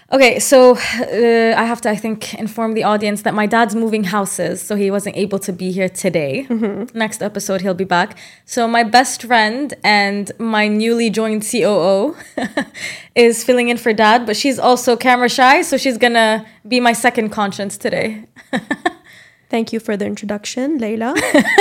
Okay, so I have to, I think, inform the audience that my dad's moving houses, so he wasn't able to be here today. Next episode, he'll be back. So my best friend and my newly joined COO is filling in for dad, but she's also camera shy, so she's gonna be my second conscience today. Thank you for the introduction, Layla.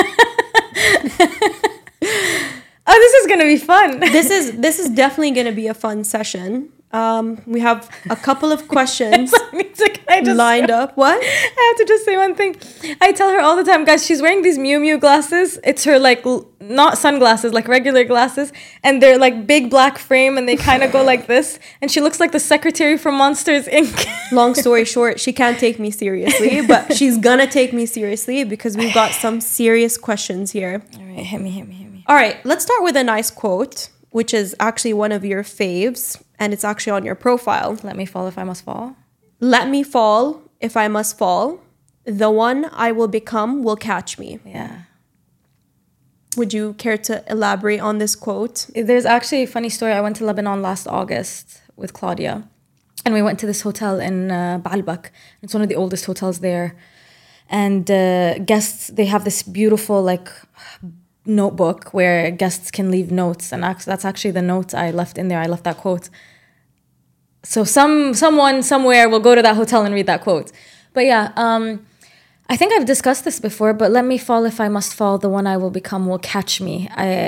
Oh, this is gonna be fun. This is definitely gonna be a fun session. We have a couple of questions lined up. What? I have to just say one thing. I tell her all the time, guys, she's wearing these Miu Miu glasses. It's her, like, not sunglasses, like regular glasses. And they're, like, big black frame, and they kind of go like this. And she looks like the secretary from Monsters, Inc. Long story short, she can't take me seriously, but she's gonna take me seriously because we've got some serious questions here. All right, hit me. All right, let's start with a nice quote, which is actually one of your faves, and it's actually on your profile. Let me fall if I must fall. Let me fall if I must fall. The one I will become will catch me. Yeah. Would you care to elaborate on this quote? There's actually a funny story. I went to Lebanon last August with Claudia, and we went to this hotel in Baalbek. It's one of the oldest hotels there. And guests, they have this beautiful, like, notebook where guests can leave notes, and that's actually the note I left in there. I left that quote. So someone somewhere will go to that hotel and read that quote. But yeah, I think I've discussed this before, but let me fall if I must fall. The one I will become will catch me.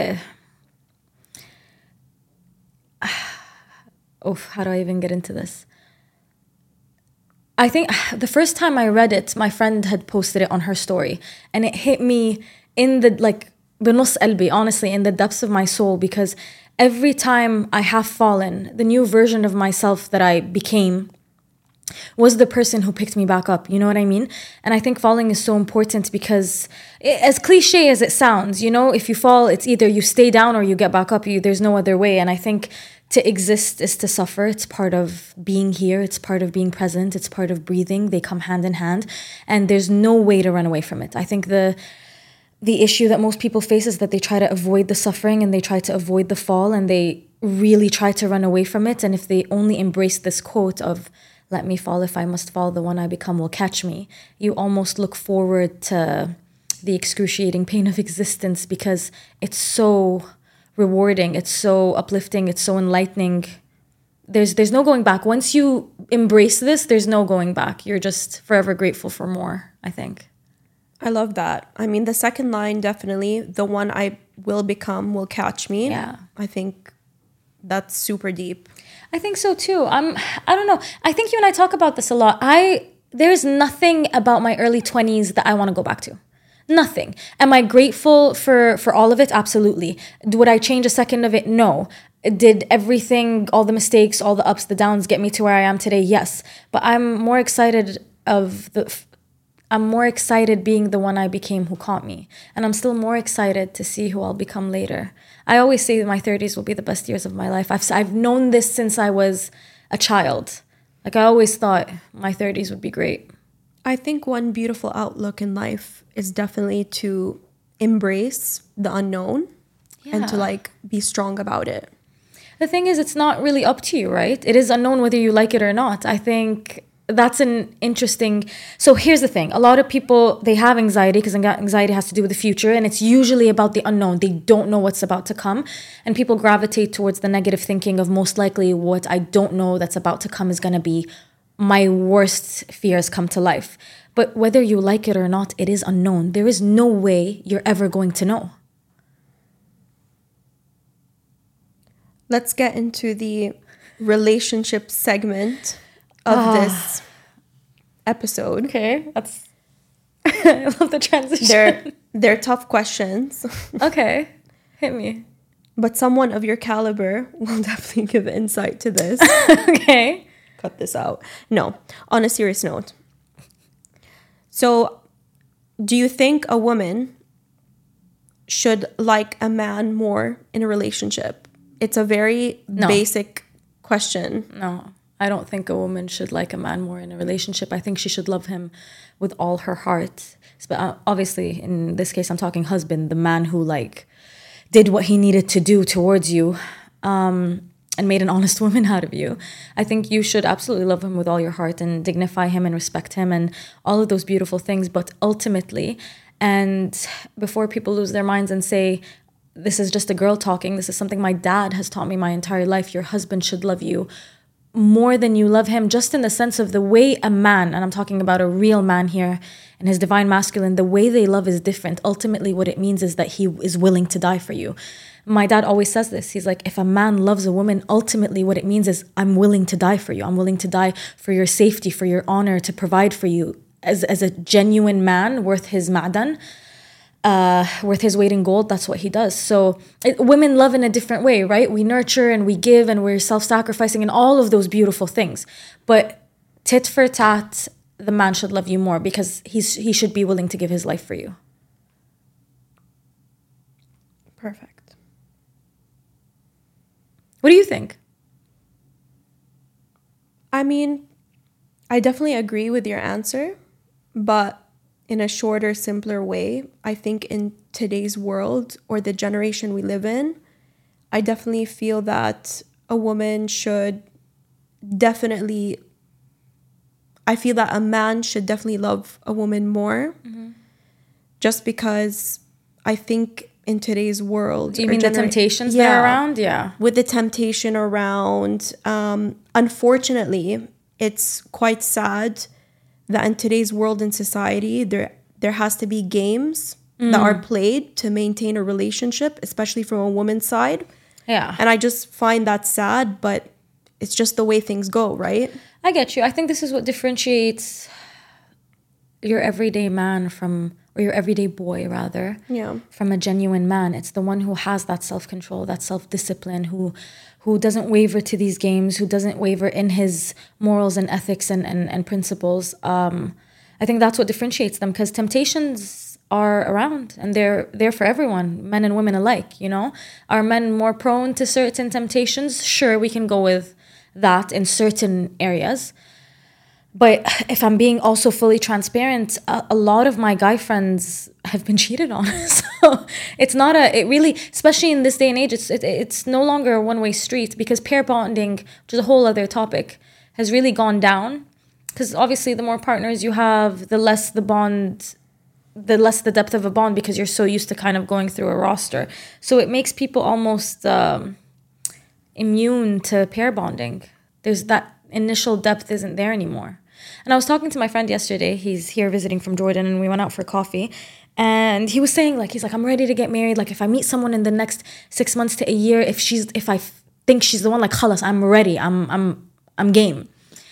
How do I even get into this? I think the first time I read it, my friend had posted it on her story, and it hit me in the, like, بنص قلبي, honestly, in the depths of my soul, because every time I have fallen, the new version of myself that I became was the person who picked me back up. You know what I mean? And I think falling is so important because, as cliche as it sounds, you know, if you fall, it's either you stay down or you get back up. There's no other way. And I think to exist is to suffer. It's part of being here. It's part of being present. It's part of breathing. They come hand in hand. And there's no way to run away from it. I think the issue that most people face is that they try to avoid the suffering and they try to avoid the fall and they really try to run away from it. And if they only embrace this quote of, let me fall if I must fall, the one I become will catch me, you almost look forward to the excruciating pain of existence because it's so rewarding, it's so uplifting, it's so enlightening. There's no going back. Once you embrace this, there's no going back. You're just forever grateful for more, I think. I love that. I mean, the second line, definitely, the one I will become will catch me. Yeah. I think that's super deep. I think so too. I don't know. I think you and I talk about this a lot. There's nothing about my early 20s that I want to go back to. Nothing. Am I grateful for all of it? Absolutely. Would I change a second of it? No. Did everything, all the mistakes, all the ups, the downs get me to where I am today? Yes. But I'm more excited being the one I became who caught me. And I'm still more excited to see who I'll become later. I always say that my 30s will be the best years of my life. I've known this since I was a child. Like, I always thought my 30s would be great. I think one beautiful outlook in life is definitely to embrace the unknown and to, like, be strong about it. The thing is, it's not really up to you, right? It is unknown whether you like it or not. I think that's an interesting... So here's the thing. A lot of people, they have anxiety because anxiety has to do with the future, and it's usually about the unknown. They don't know what's about to come, and people gravitate towards the negative thinking of most likely what I don't know that's about to come is going to be my worst fears come to life. But whether you like it or not, it is unknown. There is no way you're ever going to know. Let's get into the relationship segment of this episode. Okay, that's... I love the transition. They're tough questions. Okay, hit me. But someone of your caliber will definitely give insight to this. Okay. Cut this out. No, on a serious note. So, do you think a woman should like a man more in a relationship? It's a very basic question. No, I don't think a woman should like a man more in a relationship. I think she should love him with all her heart. But obviously, in this case, I'm talking husband, the man who, like, did what he needed to do towards you. and made an honest woman out of you. I think you should absolutely love him with all your heart and dignify him and respect him and all of those beautiful things. But ultimately, and before people lose their minds and say, this is just a girl talking, this is something my dad has taught me my entire life, your husband should love you more than you love him, just in the sense of the way a man, and I'm talking about a real man here and his divine masculine, the way they love is different. Ultimately, what it means is that he is willing to die for you. My dad always says this. He's like, if a man loves a woman, ultimately what it means is I'm willing to die for you. I'm willing to die for your safety, for your honor, to provide for you as a genuine man worth his ma'dan. Worth his weight in gold. That's what he does. So women love in a different way, right? We nurture and we give and we're self-sacrificing and all of those beautiful things. But tit for tat, the man should love you more because he should be willing to give his life for you. Perfect. What do you think? I mean, I definitely agree with your answer, but in a shorter, simpler way, I think in today's world or the generation we live in, I definitely feel that a woman should definitely, I feel that a man should definitely love a woman more. Mm-hmm. Just because I think in today's world... Do you mean the temptations that are around? Yeah. With the temptation around, unfortunately, it's quite sad that in today's world and society, there has to be games that are played to maintain a relationship, especially from a woman's side. Yeah. And I just find that sad, but it's just the way things go, right? I get you. I think this is what differentiates your everyday man from, or your everyday boy rather, from a genuine man. It's the one who has that self-control, that self-discipline, who doesn't waver to these games, who doesn't waver in his morals and ethics and principles. I think that's what differentiates them, because temptations are around and they're there for everyone, men and women alike, you know? Are men more prone to certain temptations? Sure, we can go with that in certain areas. But if I'm being also fully transparent, a lot of my guy friends have been cheated on. So it's not it really, especially in this day and age, it's no longer a one-way street, because pair bonding, which is a whole other topic, has really gone down. Because obviously the more partners you have, the less the depth of a bond, because you're so used to kind of going through a roster. So it makes people almost immune to pair bonding. There's that initial depth isn't there anymore. And I was talking to my friend yesterday. He's here visiting from Jordan, and we went out for coffee. And he was saying, he's like, I'm ready to get married. Like, if I meet someone in the next 6 months to a year, if I think she's the one, like, khalas, I'm ready. I'm game.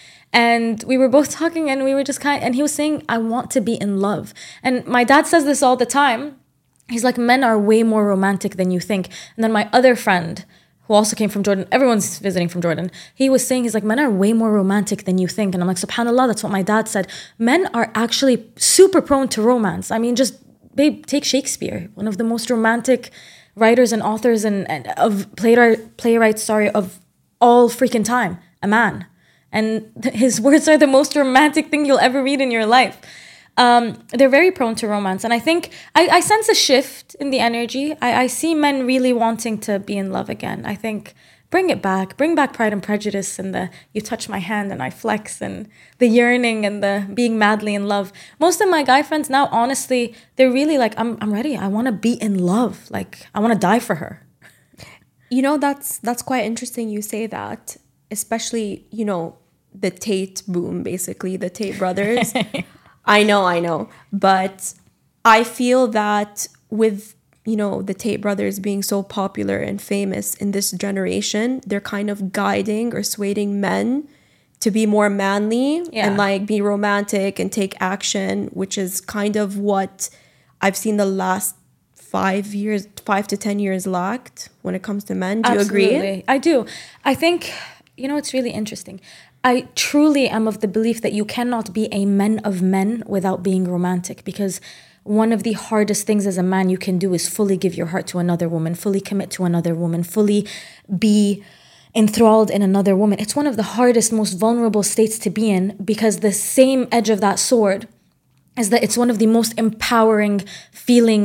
And we were both talking, and we were just and he was saying, I want to be in love. And my dad says this all the time. He's like, men are way more romantic than you think. And then my other friend, who also came from Jordan, everyone's visiting from Jordan, he was saying, he's like, men are way more romantic than you think. And I'm like, subhanAllah, that's what my dad said. Men are actually super prone to romance. I mean, just, babe, take Shakespeare, one of the most romantic writers and authors and of playwrights of all freaking time, a man. And his words are the most romantic thing you'll ever read in your life. They're very prone to romance. And I think I sense a shift in the energy. I see men really wanting to be in love again. I think bring back Pride and Prejudice and the you touch my hand and I flex and the yearning and the being madly in love. Most of my guy friends now, honestly, they're really like, I'm ready. I want to be in love. Like, I want to die for her. You know, that's quite interesting you say that. Especially, you know, the Tate boom, basically, the Tate brothers. I know. But I feel that with, you know, the Tate brothers being so popular and famous in this generation, they're kind of guiding or swaying men to be more manly and like be romantic and take action, which is kind of what I've seen the last 5 to 10 years lacked when it comes to men. Do you agree? I do. I think... You know, it's really interesting. I truly am of the belief that you cannot be a man of men without being romantic, because one of the hardest things as a man you can do is fully give your heart to another woman, fully commit to another woman, fully be enthralled in another woman. It's one of the hardest, most vulnerable states to be in, because the same edge of that sword is that it's one of the most empowering feelings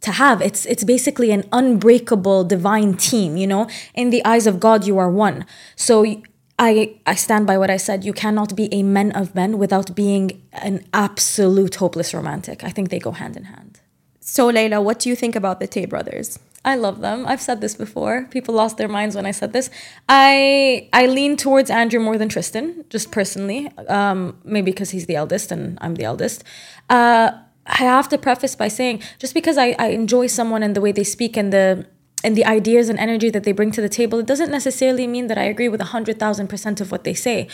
to have. It's basically an unbreakable divine team, you know? In the eyes of God, you are one. So I stand by what I said. You cannot be a men of men without being an absolute hopeless romantic. I think they go hand in hand. So Layla, what do you think about the Tay brothers? I love them. I've said this before. People lost their minds when I said this. I lean towards Andrew more than Tristan, just personally. Maybe because he's the eldest and I'm the eldest. I have to preface by saying, just because I enjoy someone and the way they speak and the ideas and energy that they bring to the table, it doesn't necessarily mean that I agree with 100,000% of what they say.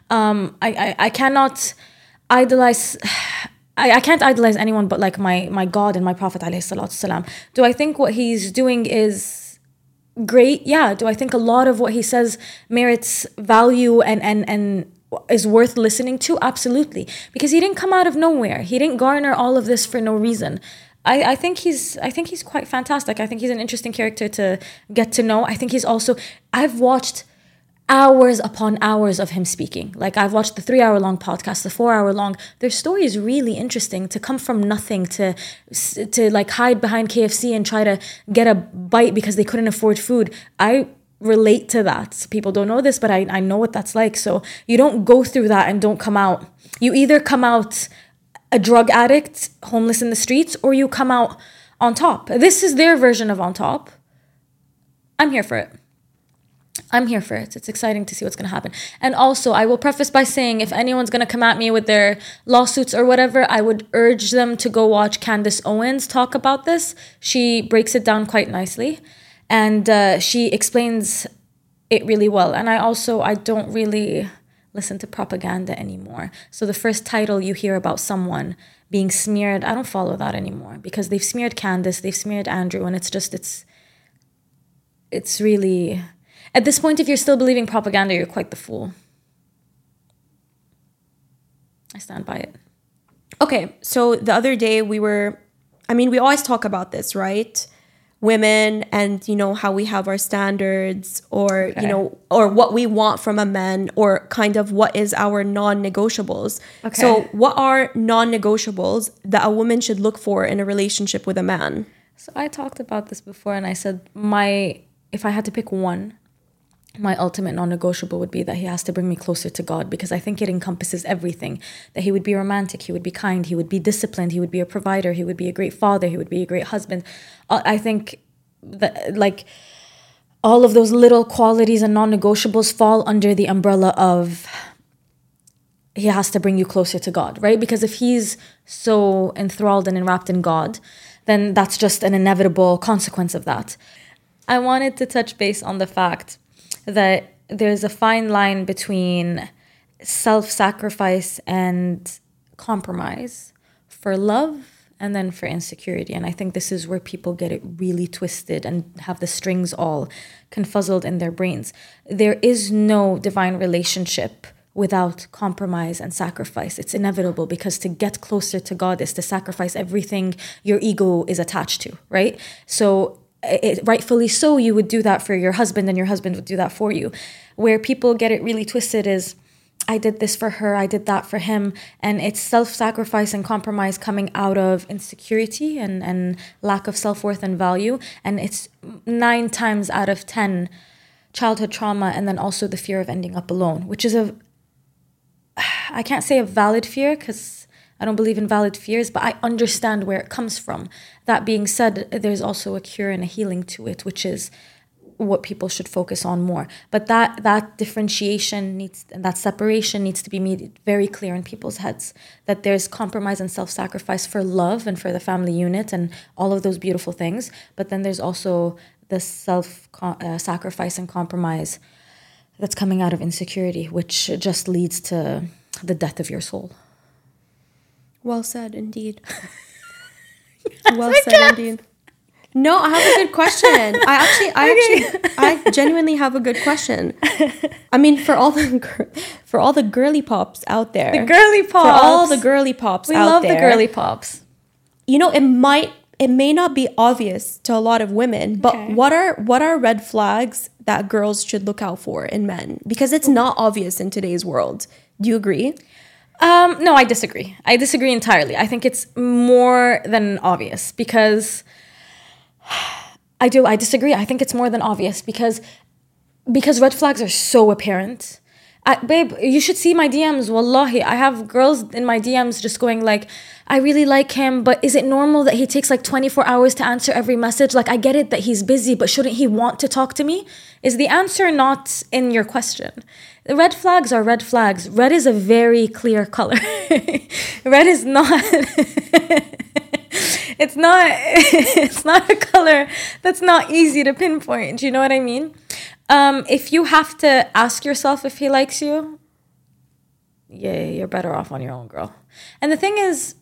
I cannot idolize... I can't idolize anyone but like my God and my Prophet ﷺ. Do I think what he's doing is great? Yeah. Do I think a lot of what he says merits value and is worth listening to? Absolutely. Because he didn't come out of nowhere. He didn't garner all of this for no reason. I think he's quite fantastic. I think he's an interesting character to get to know. I think he's also... I've watched hours upon hours of him speaking. Like, I've watched the 3-hour-long podcast, the 4-hour-long. Their story is really interesting, to come from nothing to like hide behind KFC and try to get a bite because they couldn't afford food. I relate to that. People don't know this, but I know what that's like. So you don't go through that and don't come out. You either come out a drug addict, homeless in the streets, or you come out on top. This is their version of on top. I'm here for it. It's exciting to see what's going to happen. And also, I will preface by saying, if anyone's going to come at me with their lawsuits or whatever, I would urge them to go watch Candace Owens talk about this. She breaks it down quite nicely. And she explains it really well. And I don't really listen to propaganda anymore. So the first title you hear about someone being smeared, I don't follow that anymore. Because they've smeared Candace, they've smeared Andrew, and it's really... At this point, if you're still believing propaganda, you're quite the fool. I stand by it. Okay, so the other day we always talk about this, right? Women and, how we have our standards or, or what we want from a man or kind of what is our non-negotiables. Okay. So what are non-negotiables that a woman should look for in a relationship with a man? So I talked about this before and I said if I had to pick one, my ultimate non-negotiable would be that he has to bring me closer to God, because I think it encompasses everything. That he would be romantic, he would be kind, he would be disciplined, he would be a provider, he would be a great father, he would be a great husband. I think that like all of those little qualities and non-negotiables fall under the umbrella of he has to bring you closer to God, right? Because if he's so enthralled and enwrapped in God, then that's just an inevitable consequence of that. I wanted to touch base on the fact that there's a fine line between self-sacrifice and compromise for love and then for insecurity. And I think this is where people get it really twisted and have the strings all confuzzled in their brains. There is no divine relationship without compromise and sacrifice. It's inevitable, because to get closer to God is to sacrifice everything your ego is attached to, right? So rightfully so, you would do that for your husband and your husband would do that for you. Where people get it really twisted is, I did this for her, I did that for him. And it's self-sacrifice and compromise coming out of insecurity and lack of self-worth and value. And it's 9 times out of 10 childhood trauma, and then also the fear of ending up alone, which is I can't say a valid fear because I don't believe in valid fears, but I understand where it comes from. That being said, there's also a cure and a healing to it, which is what people should focus on more. But that differentiation and that separation needs to be made very clear in people's heads, that there's compromise and self-sacrifice for love and for the family unit and all of those beautiful things. But then there's also the self-sacrifice and compromise that's coming out of insecurity, which just leads to the death of your soul. Well said, indeed. Well said, indeed. No, I have a good question. I genuinely have a good question. I mean, for all the girly pops out there. The girly pops. For all the girly pops out there. We love the girly pops. It may not be obvious to a lot of women, but okay, what are red flags that girls should look out for in men? Because it's not obvious in today's world. Do you agree? No, I disagree. I disagree entirely. I think it's more than obvious, because I do. I disagree. I think it's more than obvious because red flags are so apparent. Babe, you should see my DMs. Wallahi, I have girls in my DMs just going like, I really like him, but is it normal that he takes like 24 hours to answer every message? Like, I get it that he's busy, but shouldn't he want to talk to me? Is the answer not in your question? The red flags are red flags. Red is a very clear color. Red is not... It's not a color that's not easy to pinpoint. Do you know what I mean? If you have to ask yourself if he likes you, yeah, you're better off on your own, girl. And the thing is,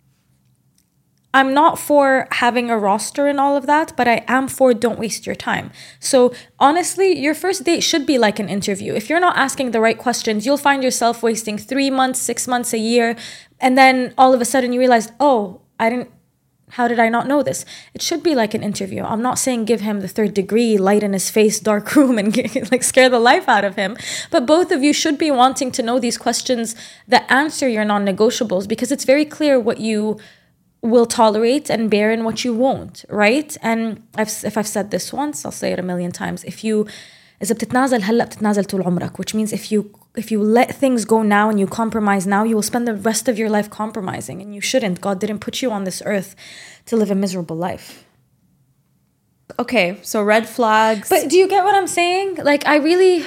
I'm not for having a roster and all of that, but I am for don't waste your time. So honestly, your first date should be like an interview. If you're not asking the right questions, you'll find yourself wasting 3 months, 6 months, a year. And then all of a sudden you realize, oh, how did I not know this? It should be like an interview. I'm not saying give him the 3rd degree, light in his face, dark room, and like scare the life out of him. But both of you should be wanting to know these questions that answer your non-negotiables, because it's very clear what you will tolerate and bear and what you won't, right? And if I've said this once, I'll say it a million times. إذا بتتنازل هلا بتتنازل طول عمرك, which means if you let things go now and you compromise now, you will spend the rest of your life compromising, and you shouldn't. God didn't put you on this earth to live a miserable life. Okay, so red flags. But do you get what I'm saying? Like, I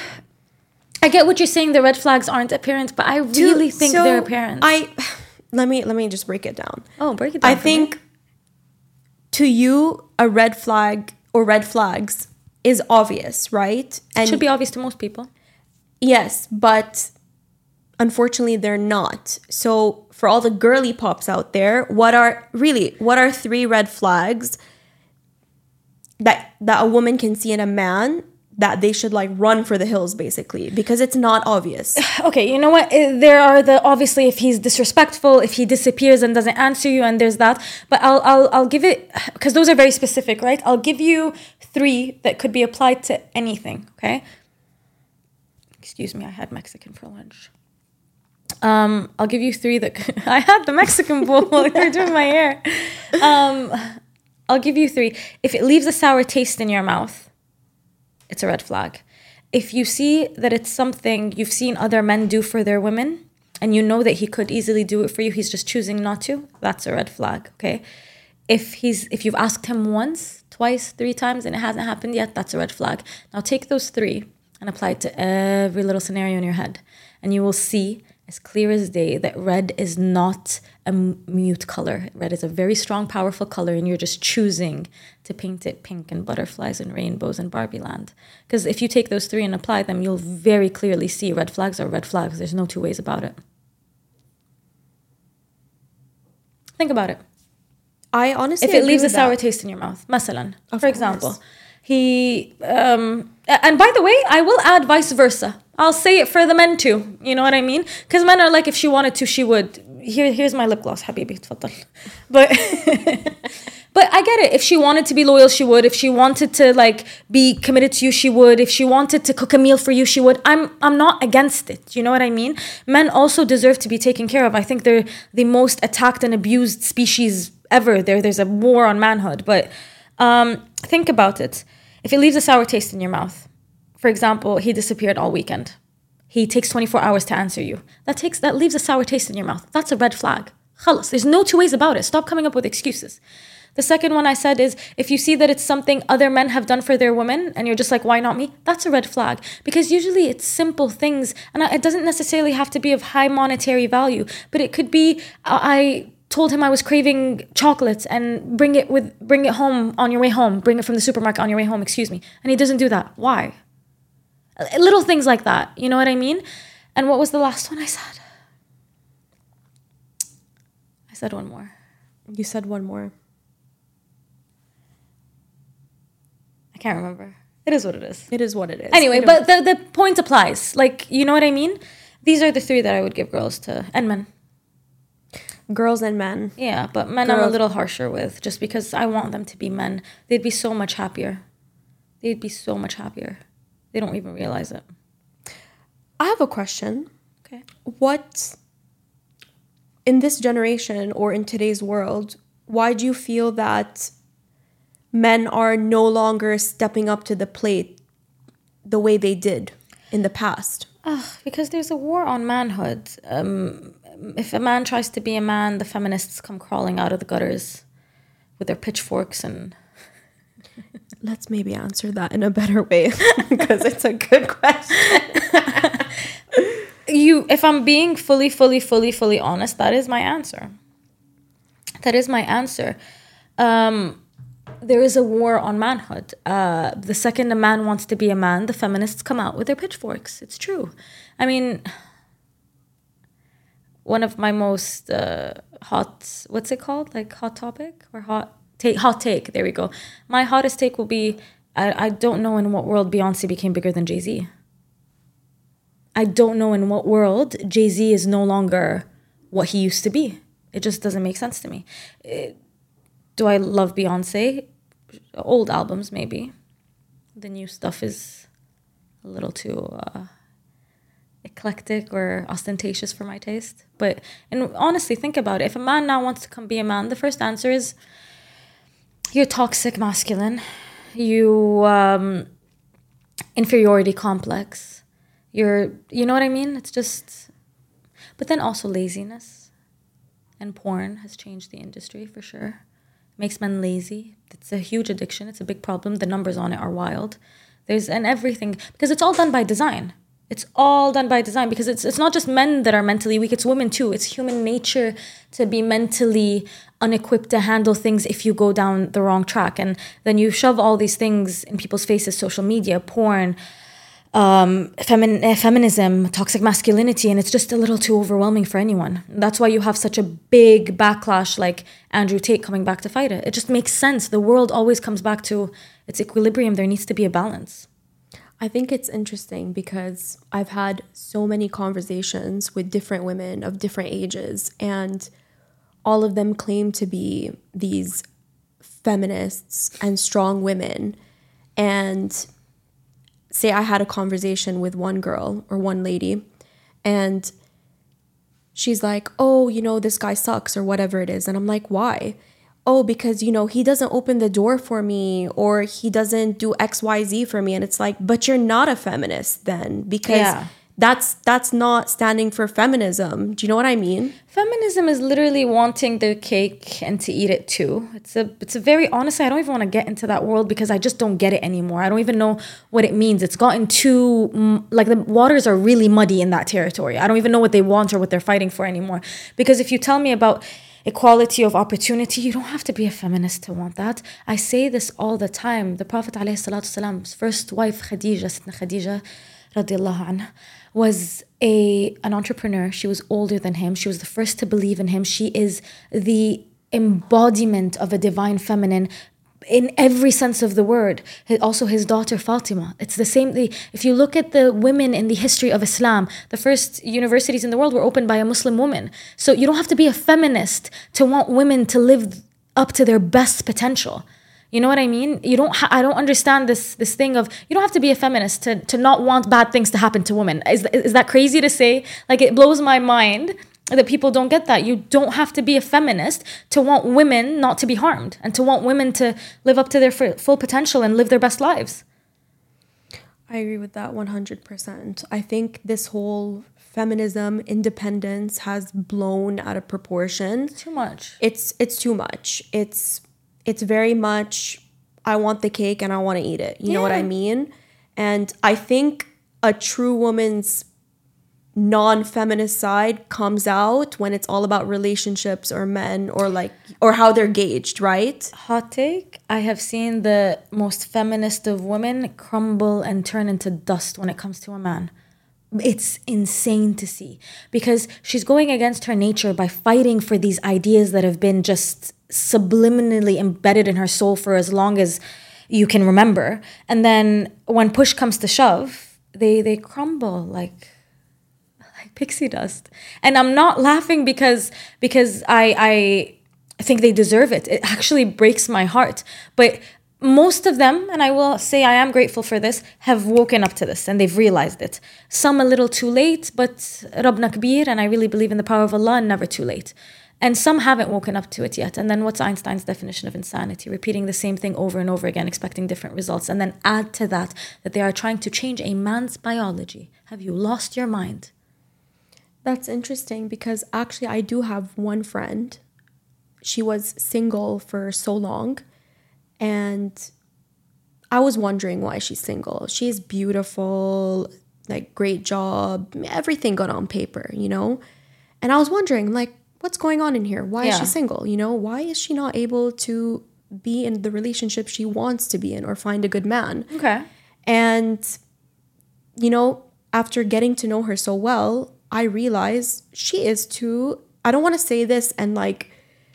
get what you're saying. The red flags aren't apparent, but I really think they're apparent. Let me just break it down. Oh, break it down. I think to you, a red flag or red flags is obvious, right? And it should be obvious to most people. Yes, but unfortunately they're not. So for all the girly pops out there, what are 3 red flags that a woman can see in a man that they should like run for the hills, basically, because it's not obvious? Okay, you know what? There are obviously, if he's disrespectful, if he disappears and doesn't answer you, and there's that. But I'll give it, because those are very specific, right? I'll give you 3 that could be applied to anything. Okay. Excuse me, I had Mexican for lunch. I'll give you 3 that I had the Mexican bowl while you were doing my hair. I'll give you 3. If it leaves a sour taste in your mouth, it's a red flag. If you see that it's something you've seen other men do for their women, and you know that he could easily do it for you, he's just choosing not to, that's a red flag, okay? If you've asked him once, twice, 3 times, and it hasn't happened yet, that's a red flag. Now take those 3 and apply it to every little scenario in your head, and you will see as clear as day that red is not a mute color. Red is a very strong, powerful color, and you're just choosing to paint it pink and butterflies and rainbows and Barbie land. Because if you take those 3 and apply them, you'll very clearly see red flags are red flags. There's no 2 ways about it. Think about it. I honestly if it leaves a sour taste in your mouth, masalan, for example, he and by the way, I will add vice versa. I'll say it for the men too. You know what I mean? Because men are like, if she wanted to, she would. Here's my lip gloss, habibi, tfaddal. But I get it. If she wanted to be loyal, she would. If she wanted to like be committed to you, she would. If she wanted to cook a meal for you, she would. I'm not against it. You know what I mean? Men also deserve to be taken care of. I think they're the most attacked and abused species ever. There's a war on manhood. But think about it. If it leaves a sour taste in your mouth, for example, he disappeared all weekend. He takes 24 hours to answer you. That leaves a sour taste in your mouth. That's a red flag. Khalas. There's no 2 ways about it. Stop coming up with excuses. The second one I said is, if you see that it's something other men have done for their women and you're just like, why not me? That's a red flag. Because usually it's simple things, and it doesn't necessarily have to be of high monetary value, but it could be, I told him I was craving chocolates and bring it home on your way home. Bring it from the supermarket on your way home, excuse me. And he doesn't do that. Why? Little things like that. You know what I mean? And what was the last one I said? I said one more. You said one more. I can't remember. It is what it is. It is what it is. Anyway, but the point applies. Like, you know what I mean? These are the 3 that I would give girls to, and men. Girls and men. Yeah, but men I'm a little harsher with, just because I want them to be men. They'd be so much happier. They don't even realize it. I have a question. Okay. What, in this generation or in today's world, why do you feel that men are no longer stepping up to the plate the way they did in the past? Because there's a war on manhood. If a man tries to be a man, the feminists come crawling out of the gutters with their pitchforks and... Let's maybe answer that in a better way because it's a good question. If I'm being fully honest, that is my answer. That is my answer. There is a war on manhood. The second a man wants to be a man, the feminists come out with their pitchforks. It's true. I mean, one of my most hot, what's it called? Like hot topic or hot take. There we go. My hottest take will be, I don't know in what world Beyonce became bigger than Jay-Z. I don't know in what world Jay-Z is no longer what he used to be. It just doesn't make sense to me. Do I love Beyonce? Old albums, maybe. The new stuff is a little too eclectic or ostentatious for my taste. And honestly, think about it. If a man now wants to come be a man, the first answer is, you're toxic masculine. You inferiority complex. You know what I mean? It's just... But then also laziness. And porn has changed the industry for sure. Makes men lazy. It's a huge addiction. It's a big problem. The numbers on it are wild. And everything, because it's all done by design. It's all done by design because it's not just men that are mentally weak, it's women too. It's human nature to be mentally unequipped to handle things if you go down the wrong track. And then you shove all these things in people's faces, social media, porn, feminism, toxic masculinity, and it's just a little too overwhelming for anyone. That's why you have such a big backlash like Andrew Tate coming back to fight it. It just makes sense. The world always comes back to its equilibrium. There needs to be a balance. I think it's interesting because I've had so many conversations with different women of different ages, and all of them claim to be these feminists and strong women. And say I had a conversation with one girl or one lady, and she's like, oh, this guy sucks or whatever it is. And I'm like, why? Oh, because, he doesn't open the door for me, or he doesn't do XYZ for me. And it's like, but you're not a feminist then, because that's not standing for feminism. Do you know what I mean? Feminism is literally wanting the cake and to eat it too. It's a very, honestly, I don't even want to get into that world because I just don't get it anymore. I don't even know what it means. It's gotten too, like the waters are really muddy in that territory. I don't even know what they want or what they're fighting for anymore. Because if you tell me about equality of opportunity, you don't have to be a feminist to want that. I say this all the time. The Prophet ﷺ's first wife, Khadija radiallahu anha, was an entrepreneur. She was older than him. She was the first to believe in him. She is the embodiment of a divine feminine in every sense of the word. Also his daughter Fatima. It's the same. If you look at the women in the history of Islam, the first universities in the world were opened by a Muslim woman. So you don't have to be a feminist to want women to live up to their best potential. You know what I mean? I don't understand this thing of, you don't have to be a feminist to not want bad things to happen to women. Is that crazy to say? Like, it blows my mind that people don't get that. You don't have to be a feminist to want women not to be harmed and to want women to live up to their full potential and live their best lives. I agree with that 100%. I think this whole feminism, independence has blown out of proportion. It's too much. It's too much. It's very much, I want the cake and I want to eat it. You know what I mean? And I think a true woman's non-feminist side comes out when it's all about relationships or men or how they're gauged, right? Hot take. I have seen the most feminist of women crumble and turn into dust when it comes to a man. It's insane to see because she's going against her nature by fighting for these ideas that have been just subliminally embedded in her soul for as long as you can remember. And then when push comes to shove, they crumble like pixie dust. And I'm not laughing because I think they deserve it. It actually breaks my heart. But most of them, and I will say I am grateful for this, have woken up to this and they've realized it. Some a little too late, but Rabbna Kabir, and I really believe in the power of Allah, and never too late. And some haven't woken up to it yet. And then what's Einstein's definition of insanity? Repeating the same thing over and over again, expecting different results. And then add to that they are trying to change a man's biology. Have you lost your mind? That's interesting because actually I do have one friend. She was single for so long. And I was wondering why she's single. She's beautiful, like great job, everything good on paper, you know? And I was wondering, like, what's going on in here? Why is she single? You know, why is she not able to be in the relationship she wants to be in or find a good man? Okay. And, you know, after getting to know her so well, I realized she is too, I don't want to say this and like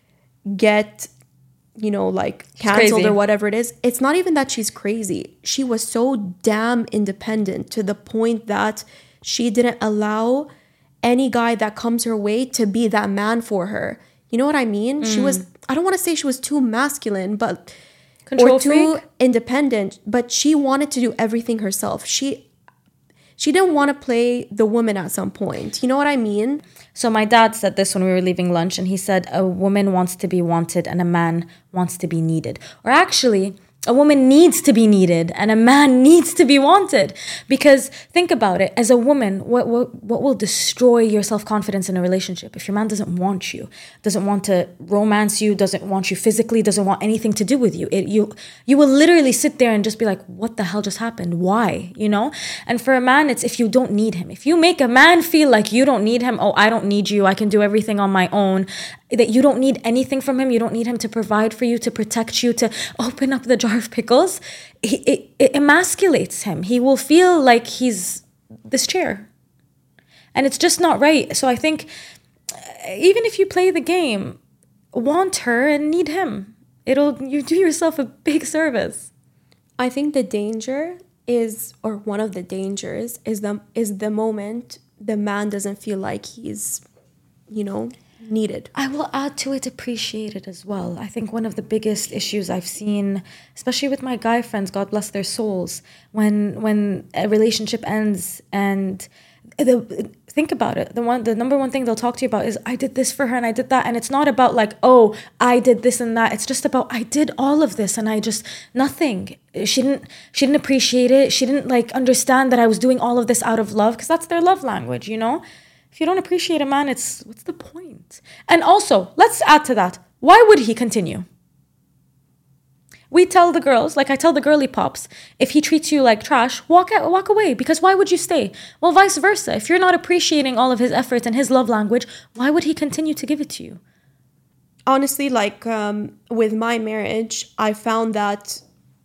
get, you know, like canceled or whatever it is. It's not even that she's crazy. She was so damn independent to the point that she didn't allow any guy that comes her way to be that man for her. You know what I mean? She was, I don't want to say she was too masculine, but Control or too freak? independent, but she wanted to do everything herself. She didn't want to play the woman at some point. You know what I mean? So my dad said this when we were leaving lunch, and he said a woman wants to be wanted and a man wants to be needed. Or actually, a woman needs to be needed and a man needs to be wanted. Because think about it, as a woman, what will destroy your self-confidence in a relationship? If your man doesn't want you, doesn't want to romance you, doesn't want you physically, doesn't want anything to do with you, you will literally sit there and just be like, what the hell just happened? Why? You know? And for a man, it's if you don't need him. If you make a man feel like you don't need him, oh, I don't need you, I can do everything on my own, that you don't need anything from him, you don't need him to provide for you, to protect you, to open up the jar of pickles, it emasculates him. He will feel like he's this chair. And it's just not right. So I think even if you play the game, want her and need him, you do yourself a big service. I think the danger is, or one of the dangers is the moment the man doesn't feel like he's, you know, needed. I will add to it, appreciate it as well. I think one of the biggest issues I've seen, especially with my guy friends, God bless their souls, when a relationship ends and think about it. The number one thing they'll talk to you about is, I did this for her and I did that. And it's not about like, oh, I did this and that. It's just about, I did all of this and I just, nothing. She didn't appreciate it. She didn't like understand that I was doing all of this out of love, because that's their love language, you know? If you don't appreciate a man, what's the point? And also, let's add to that. Why would he continue? We tell the girls, like I tell the girly pops, if he treats you like trash, walk away, because why would you stay? Well, vice versa. If you're not appreciating all of his efforts and his love language, why would he continue to give it to you? Honestly, like with my marriage, I found that,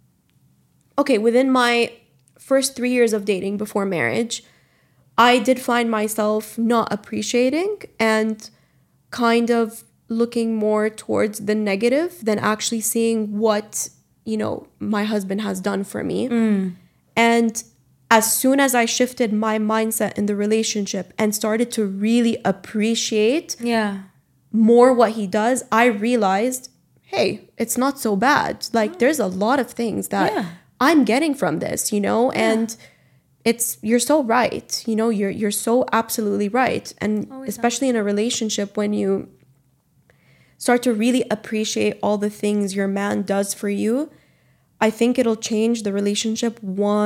okay, within my first 3 years of dating before marriage, I did find myself not appreciating and kind of looking more towards the negative than actually seeing what, you know, my husband has done for me. And as soon as I shifted my mindset in the relationship and started to really appreciate more what he does, I realized, hey, it's not so bad. Like there's a lot of things that I'm getting from this, you know, and you're so right. You know, you're so absolutely right. And always especially in a relationship, when you start to really appreciate all the things your man does for you, I think it'll change the relationship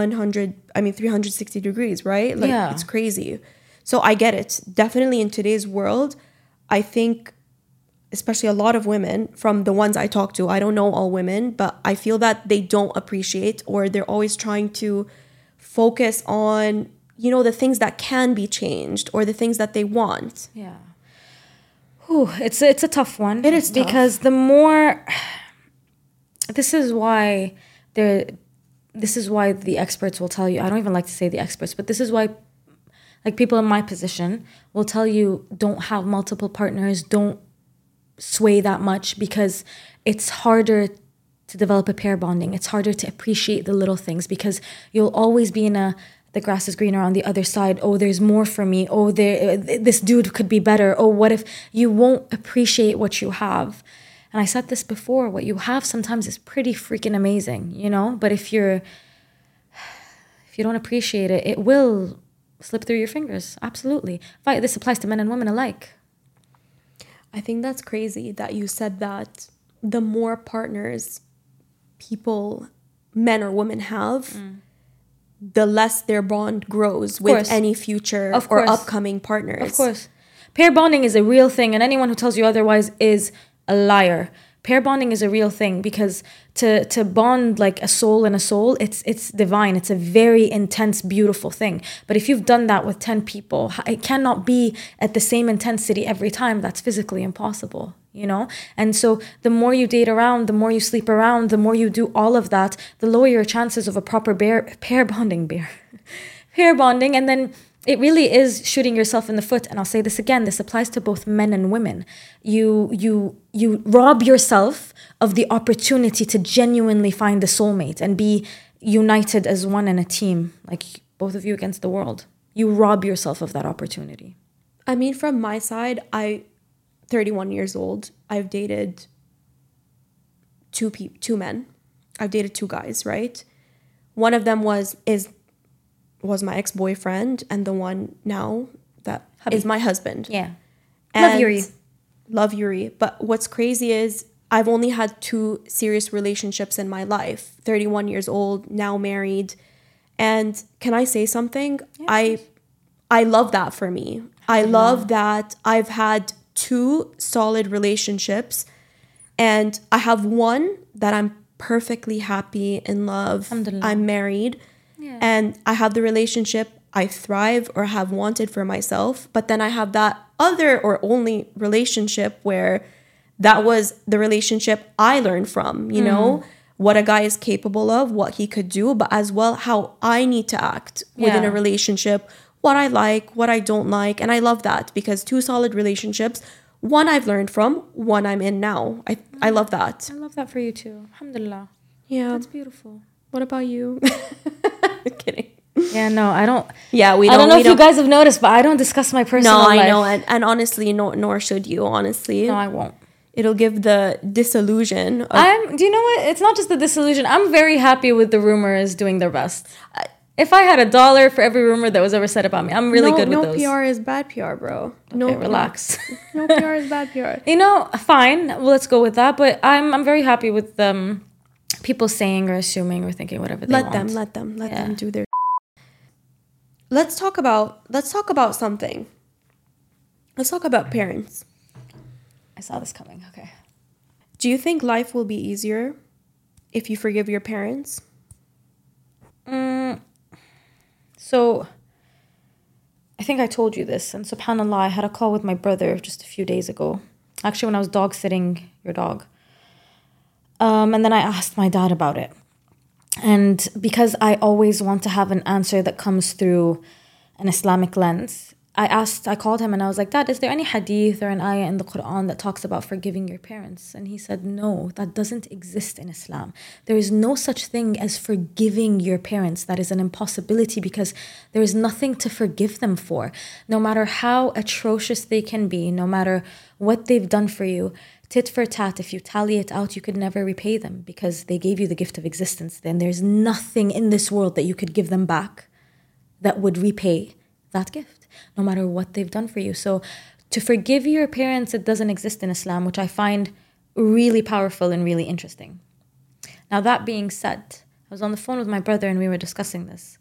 360 degrees, right? Like it's crazy. So I get it. Definitely in today's world, I think especially a lot of women, from the ones I talk to, I don't know all women, but I feel that they don't appreciate, or they're always trying to focus on, you know, the things that can be changed or the things that they want. Yeah. Whew, it's a tough one. It is tough. Because the more... This is why the experts will tell you... I don't even like to say the experts, but this is why like people in my position will tell you, don't have multiple partners, don't sway that much, because it's harder to develop a pair bonding. It's harder to appreciate the little things, because you'll always be in the grass is greener on the other side. Oh, there's more for me. Oh, this dude could be better. Oh, what if you won't appreciate what you have? And I said this before, what you have sometimes is pretty freaking amazing, you know? But if you don't appreciate it, it will slip through your fingers. Absolutely. This applies to men and women alike. I think that's crazy that you said that the more partners people, men or women have, the less their bond grows with any future or upcoming partners. Of course. Pair bonding is a real thing, and anyone who tells you otherwise is a liar. Pair bonding is a real thing because to bond like a soul and a soul, it's divine. It's a very intense, beautiful thing. But if you've done that with 10 people, it cannot be at the same intensity every time. That's physically impossible, you know? And so the more you date around, the more you sleep around, the more you do all of that, the lower your chances of a proper pair bonding. Pair bonding, and then it really is shooting yourself in the foot. And I'll say this again, this applies to both men and women. You rob yourself of the opportunity to genuinely find a soulmate and be united as one in a team, like both of you against the world. You rob yourself of that opportunity. I mean, from my side, 31 years old, I've dated two men. I've dated 2 guys, right? One of them was my ex-boyfriend, and the one now that is my husband. Yeah. And love Yuri. But what's crazy is I've only had 2 serious relationships in my life. 31 years old, now married. And can I say something? Yeah, I love that for me. I love that I've had 2 solid relationships, and I have one that I'm perfectly happy, in love. I'm married. Yeah. And I have the relationship I thrive or have wanted for myself. But then I have that other or only relationship where that was the relationship I learned from, you know, what a guy is capable of, what he could do, but as well how I need to act within a relationship, what I like, what I don't like. And I love that because 2 solid relationships, one I've learned from, one I'm in now. I love that. I love that for you too. Alhamdulillah. Yeah. That's beautiful. What about you? Kidding. Yeah, no, I don't. Yeah, I don't know if you guys have noticed, but I don't discuss my personal life. No, I know, and honestly, nor should you. Honestly, no, I won't. It'll give the disillusion. Do you know what? It's not just the disillusion. I'm very happy with the rumors doing their best. If I had $1 for every rumor that was ever said about me, I'm really good with those. No PR is bad PR, bro. Okay, relax. No PR is bad PR. You know, fine. Well, let's go with that. But I'm very happy with people saying or assuming or thinking whatever they want. Let them do their. Let's talk about something. Let's talk about parents. I saw this coming. Okay. Do you think life will be easier if you forgive your parents? So I think I told you this, and subhanAllah, I had a call with my brother just a few days ago. Actually, when I was dog sitting your dog. And then I asked my dad about it. And because I always want to have an answer that comes through an Islamic lens, I called him and I was like, Dad, is there any hadith or an ayah in the Quran that talks about forgiving your parents? And he said, no, that doesn't exist in Islam. There is no such thing as forgiving your parents. That is an impossibility because there is nothing to forgive them for. No matter how atrocious they can be, no matter what they've done for you, tit for tat, if you tally it out, you could never repay them because they gave you the gift of existence. Then there's nothing in this world that you could give them back that would repay that gift, no matter what they've done for you. So to forgive your parents, it doesn't exist in Islam, which I find really powerful and really interesting. Now, that being said, I was on the phone with my brother and we were discussing this.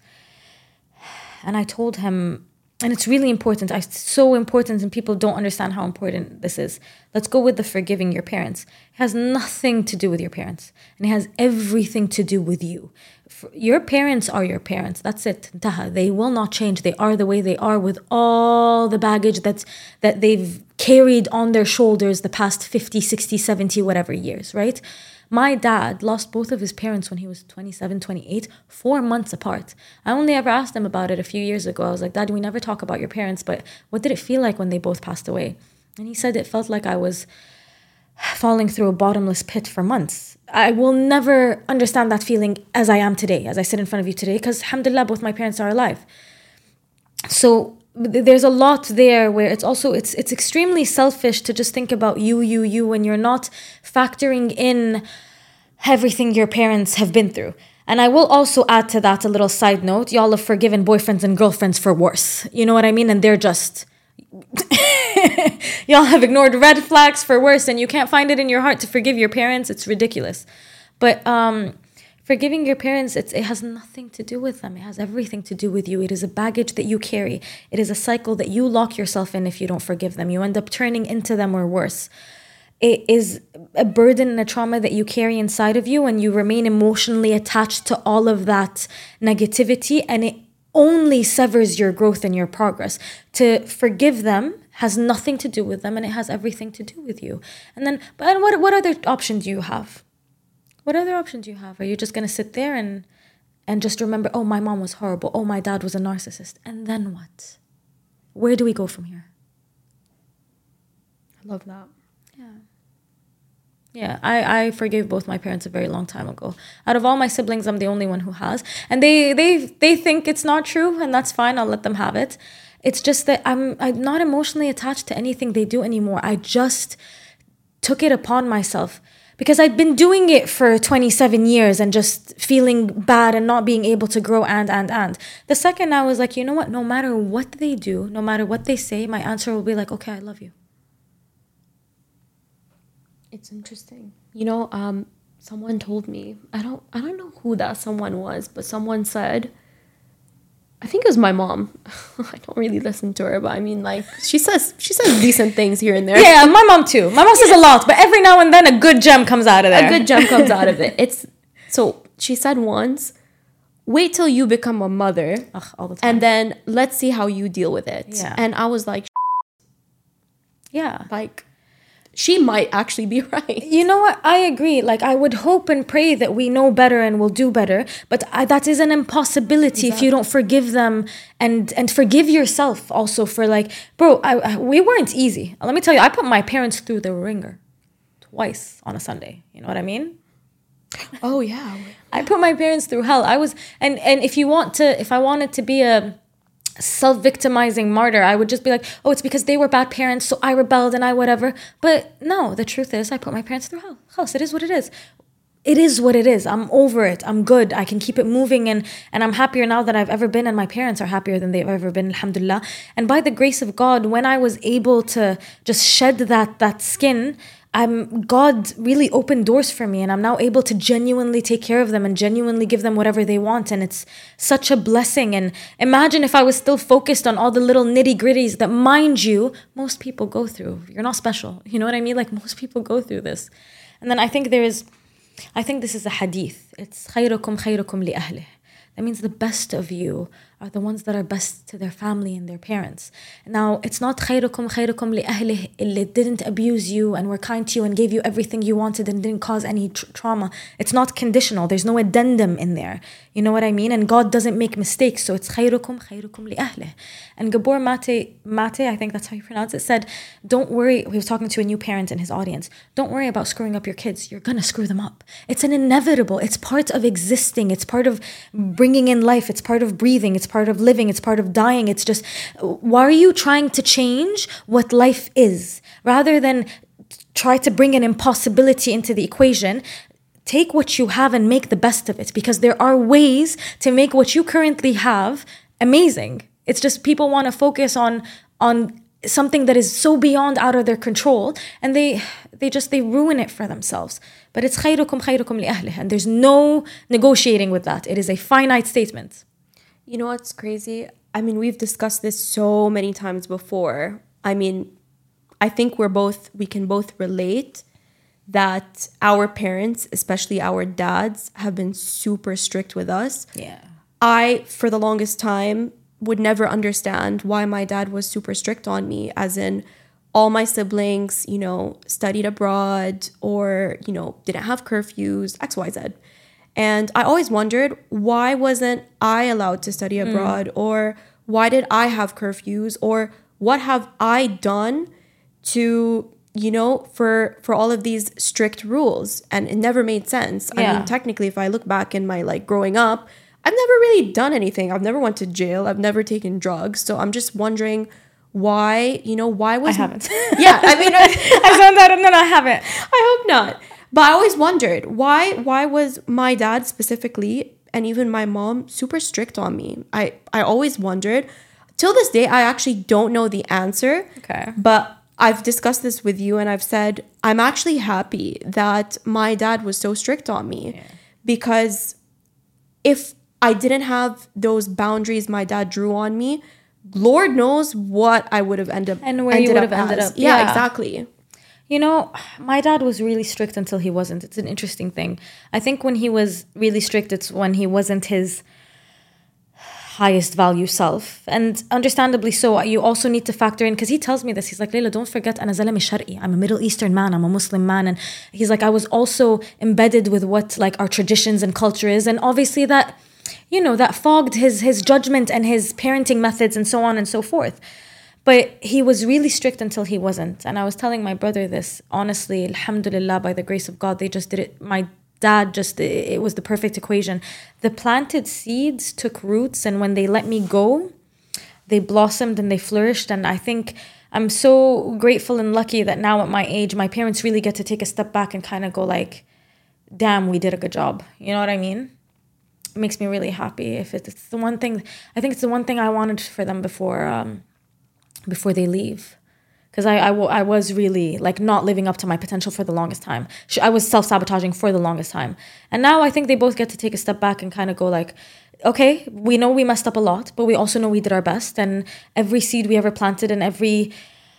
And I told him, and it's really important. It's so important and people don't understand how important this is. Let's go with the forgiving your parents. It has nothing to do with your parents. And it has everything to do with you. Your parents are your parents. That's it. They will not change. They are the way they are with all the baggage that they've carried on their shoulders the past 50, 60, 70, whatever years, right? My dad lost both of his parents when he was 27, 28, 4 months apart. I only ever asked him about it a few years ago. I was like, Dad, we never talk about your parents, but what did it feel like when they both passed away? And he said it felt like I was falling through a bottomless pit for months. I will never understand that feeling as I am today, as I sit in front of you today, because alhamdulillah, both my parents are alive. So there's a lot there where it's extremely selfish to just think about you when you're not factoring in everything your parents have been through. And I will also add to that a little side note. Y'all have forgiven boyfriends and girlfriends for worse. You know what I mean? And they're just Y'all have ignored red flags for worse, and you can't find it in your heart to forgive your parents. It's ridiculous. But forgiving your parents, it has nothing to do with them. It has everything to do with you. It is a baggage that you carry. It is a cycle that you lock yourself in if you don't forgive them. You end up turning into them or worse. It is a burden and a trauma that you carry inside of you, and you remain emotionally attached to all of that negativity, and it only severs your growth and your progress. To forgive them has nothing to do with them, and it has everything to do with you. And then, but what other options do you have? What other options do you have? Are you just going to sit there and just remember, oh, my mom was horrible, oh, my dad was a narcissist, and then what? Where do we go from here? I love that. Yeah, I forgave both my parents a very long time ago. Out of all my siblings, I'm the only one who has. And they think it's not true, and that's fine. I'll let them have it. It's just that I'm not emotionally attached to anything they do anymore. I just took it upon myself because I'd been doing it for 27 years and just feeling bad and not being able to grow and. The second I was like, you know what? No matter what they do, no matter what they say, my answer will be like, okay, I love you. It's interesting. You know, someone told me, I don't know who that someone was, but someone said, I think it was my mom. I don't really listen to her, but I mean, like, she says decent things here and there. Yeah, my mom too. My mom says a lot, but every now and then a good gem comes out of there. A good gem comes out of it. So she said once, wait till you become a mother, all the time, and then let's see how you deal with it. Yeah. And I was like, yeah, like, she might actually be right. You know what? I agree. Like, I would hope and pray that we know better and will do better. But that is an impossibility if you don't forgive them and forgive yourself also for, like, bro, we weren't easy. Let me tell you, I put my parents through the ringer twice on a Sunday. You know what I mean? Oh, yeah. I put my parents through hell. And if I wanted to be a self-victimizing martyr, I would just be like, oh, it's because they were bad parents, so I rebelled and I whatever. But no, the truth is I put my parents through hell. It is what it is. It is what it is. I'm over it. I'm good. I can keep it moving, and I'm happier now than I've ever been, and my parents are happier than they've ever been, alhamdulillah. And by the grace of God, when I was able to just shed that skin, God really opened doors for me, and I'm now able to genuinely take care of them and genuinely give them whatever they want, and it's such a blessing. And imagine if I was still focused on all the little nitty-gritties that, mind you, most people go through. You're not special. You know what I mean? Like, most people go through this. And then I think this is a hadith. It's خيركم خيركم لأهله. That means the best of you are the ones that are best to their family and their parents. Now, it's not خيركم خيركم لأهله اللي didn't abuse you and were kind to you and gave you everything you wanted and didn't cause any trauma. It's not conditional. There's no addendum in there. You know what I mean? And God doesn't make mistakes. So it's خيركم خيركم لأهله. And Gabor Mate, I think that's how you pronounce it, said, don't worry. He was talking to a new parent in his audience. Don't worry about screwing up your kids. You're going to screw them up. It's an inevitable. It's part of existing. It's part of bringing in life. It's part of breathing. It's part of living. It's part of dying. It's just, why are you trying to change what life is? Rather than try to bring an impossibility into the equation, take what you have and make the best of it, because there are ways to make what you currently have amazing. It's just people want to focus on something that is so beyond out of their control, and they ruin it for themselves. But it's خيركم خيركم لأهله, and there's no negotiating with that. It is a finite statement. You know what's crazy? I mean, we've discussed this so many times before. I mean, I think we can both relate that our parents, especially our dads, have been super strict with us. Yeah. I, for the longest time, would never understand why my dad was super strict on me, as in all my siblings, you know, studied abroad or, you know, didn't have curfews, XYZ. And I always wondered, why wasn't I allowed to study abroad? Or why did I have curfews? Or what have I done to, you know, for all of these strict rules? And it never made sense. Yeah. I mean, technically, if I look back in my, like, growing up, I've never really done anything. I've never went to jail. I've never taken drugs. So I'm just wondering why, you know, why was... I haven't. Yeah, I mean... I've done that. No, I haven't. I hope not. But I always wondered, why was my dad specifically, and even my mom, super strict on me? I always wondered. Till this day, I actually don't know the answer. Okay. But I've discussed this with you and I've said, I'm actually happy that my dad was so strict on me. Yeah. Because if I didn't have those boundaries my dad drew on me, Lord knows what I would have ended up And where you would have ended up. Yeah, Yeah. exactly. You know, my dad was really strict until he wasn't. It's an interesting thing. I think when he was really strict, it's when he wasn't his highest value self. And understandably so. You also need to factor in, because he tells me this. He's like, Layla, don't forget, أنا زلمة شرقي. I'm a Middle Eastern man. I'm a Muslim man. And he's like, I was also embedded with what like our traditions and culture is. And obviously that, you know, that fogged his judgment and his parenting methods and so on and so forth. But he was really strict until he wasn't. And I was telling my brother this, honestly, alhamdulillah, by the grace of God, they just did it. My dad just, it was the perfect equation. The planted seeds took roots, and when they let me go, they blossomed and they flourished. And I think I'm so grateful and lucky that now at my age, my parents really get to take a step back and kind of go like, damn, we did a good job. You know what I mean? It makes me really happy. If it's the one thing, I think it's the one thing I wanted for them before they leave, because I was really like not living up to my potential for the longest time. I was self-sabotaging for the longest time, and now I think they both get to take a step back and kind of go like, okay, we know we messed up a lot, but we also know we did our best, and every seed we ever planted and every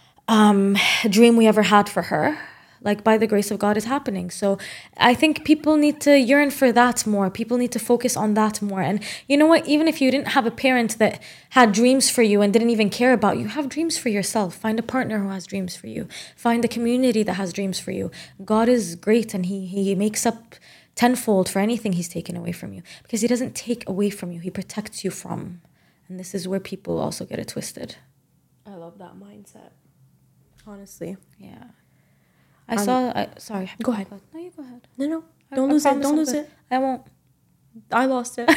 dream we ever had for her, like by the grace of God, is happening. So I think people need to yearn for that more. People need to focus on that more. And you know what? Even if you didn't have a parent that had dreams for you and didn't even care about you, have dreams for yourself. Find a partner who has dreams for you. Find a community that has dreams for you. God is great, and he makes up tenfold for anything he's taken away from you, because he doesn't take away from you. He protects you from. And this is where people also get it twisted. I love that mindset. Honestly. Yeah. Sorry. Go ahead. No, you go ahead. No. Don't lose it. Don't lose it. I won't. I lost it.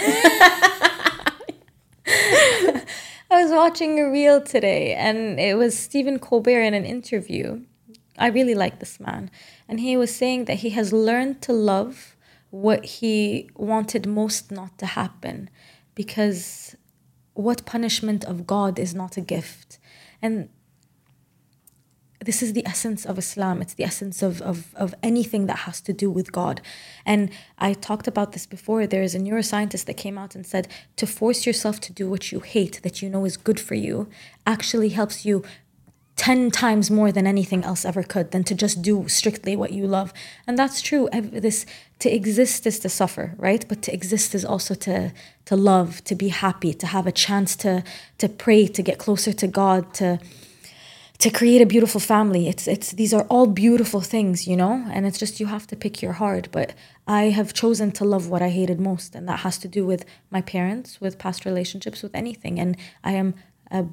I was watching a reel today, and it was Stephen Colbert in an interview. I really like this man. And he was saying that he has learned to love what he wanted most not to happen, because what punishment of God is not a gift? And this is the essence of Islam. It's the essence of anything that has to do with God. And I talked about this before. There is a neuroscientist that came out and said to force yourself to do what you hate, that you know is good for you, actually helps you 10 times more than anything else ever could, than to just do strictly what you love. And that's true. To exist is to suffer, right? But to exist is also to love, to be happy, to have a chance to pray, to get closer to God, to create a beautiful family. It's these are all beautiful things, you know? And it's just, you have to pick your heart. But I have chosen to love what I hated most, and that has to do with my parents, with past relationships, with anything. And I am a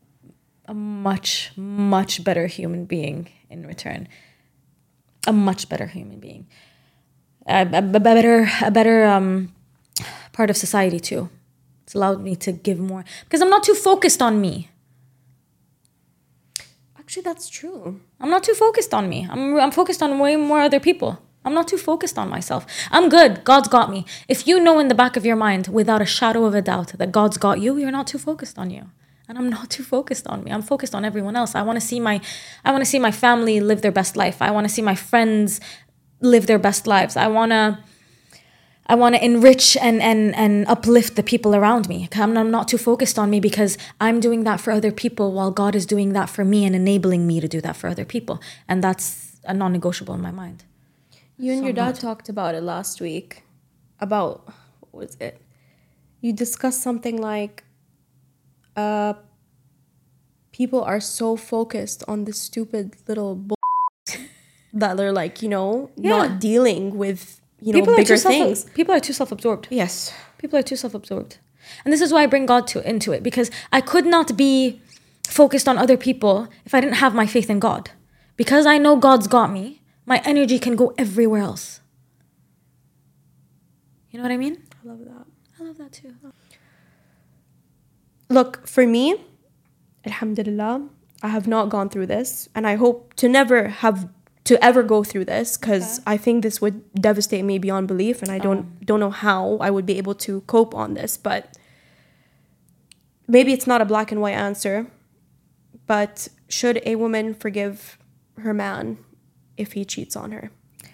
much, much better human being in return. A much better human being. A better part of society too. It's allowed me to give more, because I'm not too focused on me. Actually, that's true. I'm not too focused on me. I'm focused on way more other people. I'm not too focused on myself. I'm good. God's got me. If you know in the back of your mind, without a shadow of a doubt, that God's got you, you're not too focused on you. And I'm not too focused on me. I'm focused on everyone else. I want to see my family live their best life. I want to see my friends live their best lives. I want to enrich and uplift the people around me. I'm not too focused on me, because I'm doing that for other people while God is doing that for me and enabling me to do that for other people. And that's a non-negotiable in my mind. You and your dad talked about it last week. About, what was it? You discussed something like, people are so focused on this stupid little that they're like, not dealing with, bigger things. People are too self-absorbed. Yes. People are too self-absorbed. And this is why I bring God into it, because I could not be focused on other people if I didn't have my faith in God. Because I know God's got me, my energy can go everywhere else. You know what I mean? I love that. I love that too. Look, for me, alhamdulillah, I have not gone through this, and I hope to never have to ever go through this, because I think this would devastate me beyond belief, and I don't know how I would be able to cope on this. But maybe it's not a black and white answer, But should a woman forgive her man if he cheats on her?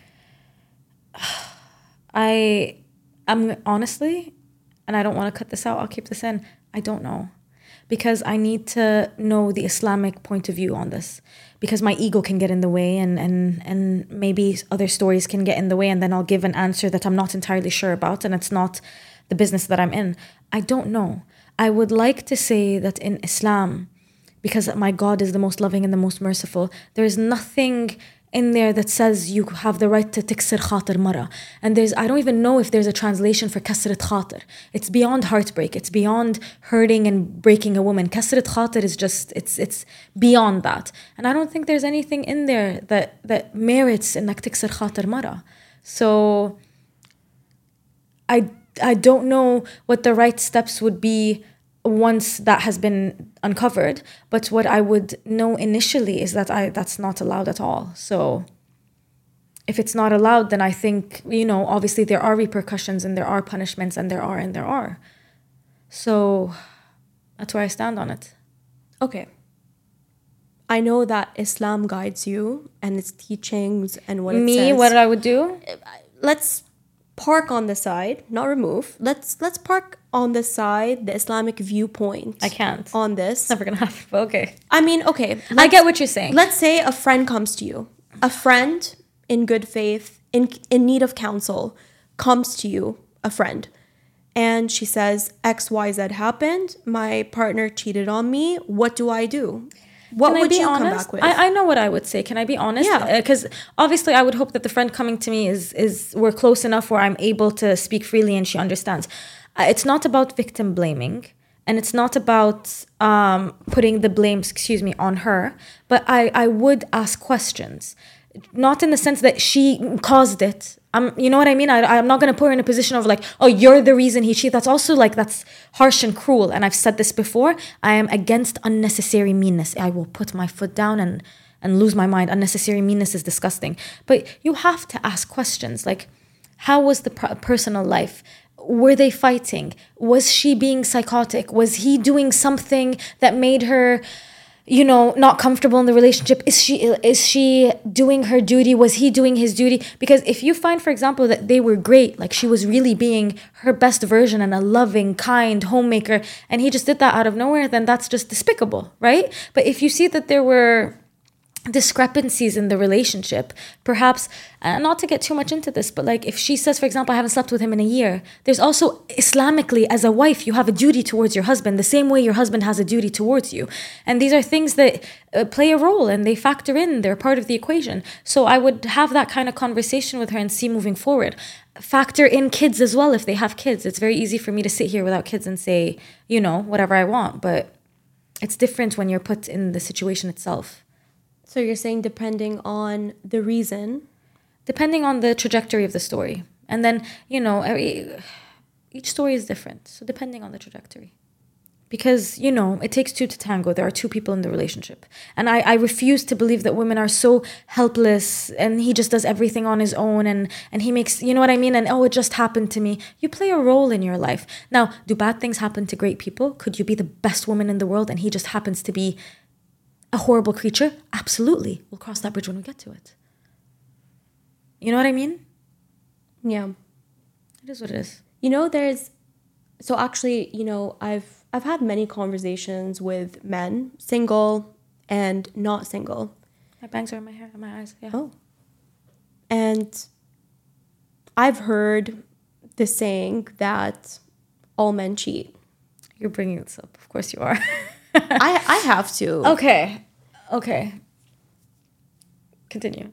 I'm honestly, and I don't want to cut this out, I'll keep this in, I don't know. Because I need to know the Islamic point of view on this. Because my ego can get in the way and maybe other stories can get in the way, and then I'll give an answer that I'm not entirely sure about and it's not the business that I'm in. I don't know. I would like to say that in Islam, because my God is the most loving and the most merciful, there is nothing in there that says you have the right to tiksir khatir mara. And I don't even know if there's a translation for kasrat khatir. It's beyond heartbreak. It's beyond hurting and breaking a woman. Kasrat khatir is just, it's beyond that. And I don't think there's anything in there that merits innak tiksir khatir mara. So I don't know what the right steps would be once that has been uncovered, but what I would know initially is that that's not allowed at all. So if it's not allowed, then I think, obviously there are repercussions and there are punishments and there are. So that's where I stand on it. Okay. I know that Islam guides you and its teachings and what it says. What I would do? Let's park on the side, not remove. Let's park on the side the Islamic viewpoint. I can't. On this. It's never gonna happen, but okay. I mean, okay. I get what you're saying. Let's say a friend comes to you. A friend in good faith, in need of counsel, comes to you, a friend. And she says, XYZ happened. My partner cheated on me. What do I do? What would you come back with? I know what I would say. Can I be honest? Yeah. Because obviously I would hope that the friend coming to me is we're close enough where I'm able to speak freely and she understands. It's not about victim blaming. And it's not about putting the blame, on her. But I would ask questions. Not in the sense that she caused it. You know what I mean? I'm not going to put her in a position of like, oh, you're the reason he cheated. That's also like, that's harsh and cruel. And I've said this before. I am against unnecessary meanness. I will put my foot down and lose my mind. Unnecessary meanness is disgusting. But you have to ask questions like, how was the personal life? Were they fighting? Was she being psychotic? Was he doing something that made her not comfortable in the relationship? Is she doing her duty? Was he doing his duty? Because if you find, for example, that they were great, like she was really being her best version and a loving, kind homemaker, and he just did that out of nowhere, then that's just despicable, right? But if you see that there were discrepancies in the relationship, perhaps, not to get too much into this, but like if she says, for example, I haven't slept with him in a year, there's also Islamically, as a wife, you have a duty towards your husband the same way your husband has a duty towards you. And these are things that play a role and they factor in, they're part of the equation. So I would have that kind of conversation with her and see moving forward. Factor in kids as well if they have kids. It's very easy for me to sit here without kids and say, whatever I want, but it's different when you're put in the situation itself. So you're saying depending on the reason? Depending on the trajectory of the story. And then, each story is different. So depending on the trajectory. Because, it takes two to tango. There are two people in the relationship. And I refuse to believe that women are so helpless and he just does everything on his own and he makes, you know what I mean? And, it just happened to me. You play a role in your life. Now, do bad things happen to great people? Could you be the best woman in the world and he just happens to be a horrible creature? Absolutely. We'll cross that bridge when we get to it. You know what I mean? Yeah. It is what it is. I've had many conversations with men, single and not single. My bangs are in my hair and my eyes. Yeah. Oh. And I've heard the saying that all men cheat. You're bringing this up. Of course you are. I have to. Okay. Continue.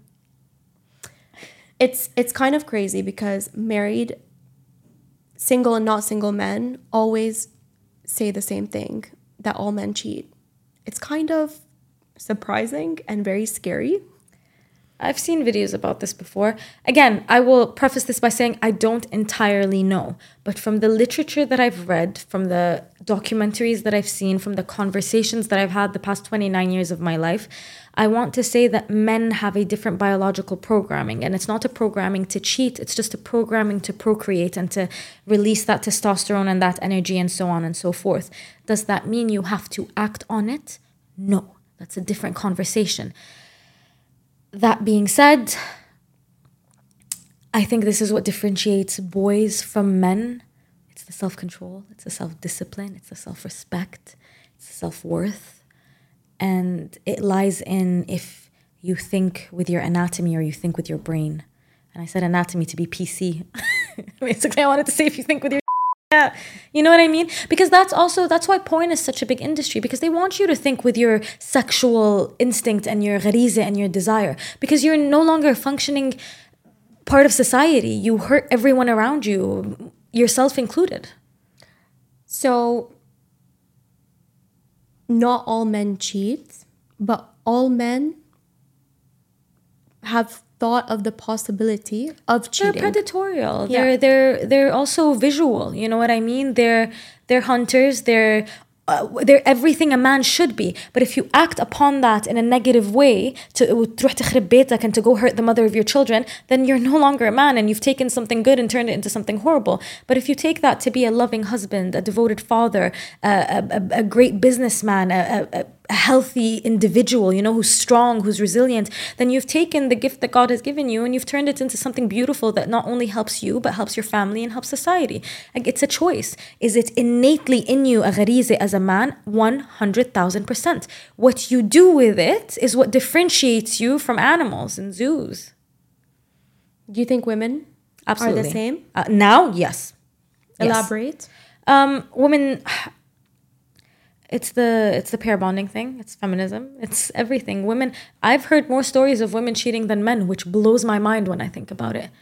It's kind of crazy because married, single and not single men always say the same thing, that all men cheat. It's kind of surprising and very scary. I've seen videos about this before. Again, I will preface this by saying I don't entirely know. But from the literature that I've read, from the documentaries that I've seen, from the conversations that I've had the past 29 years of my life, I want to say that men have a different biological programming. And it's not a programming to cheat. It's just a programming to procreate and to release that testosterone and that energy and so on and so forth. Does that mean you have to act on it? No. That's a different conversation. That being said, I think this is what differentiates boys from men. It's the self-control, it's the self-discipline, it's the self-respect, it's the self-worth. And it lies in if you think with your anatomy or you think with your brain. And I said anatomy to be PC. Basically, I wanted to say if you think with your yeah, you know what I mean? Because that's why porn is such a big industry, because they want you to think with your sexual instinct and your ghariza and your desire, because you're no longer functioning part of society. You hurt everyone around you, yourself included. So, not all men cheat, but all men have thought of the possibility of cheating. They're predatorial. Yeah. They're also visual. You know what I mean? They're hunters. They're everything a man should be. But if you act upon that in a negative way, to تروح تخرب بيتك and to go hurt the mother of your children, then you're no longer a man and you've taken something good and turned it into something horrible. But if you take that to be a loving husband, a devoted father, a great businessman, a healthy individual, you know, who's strong, who's resilient, then you've taken the gift that God has given you and you've turned it into something beautiful that not only helps you, but helps your family and helps society. Like, it's a choice. Is it innately in you, a ghariza as a man? 100,000%. What you do with it is what differentiates you from animals in zoos. Do you think women Absolutely. are the same? Now, yes. Elaborate. Women... It's the pair bonding thing. It's feminism. It's everything. Women, I've heard more stories of women cheating than men, which blows my mind when I think about it.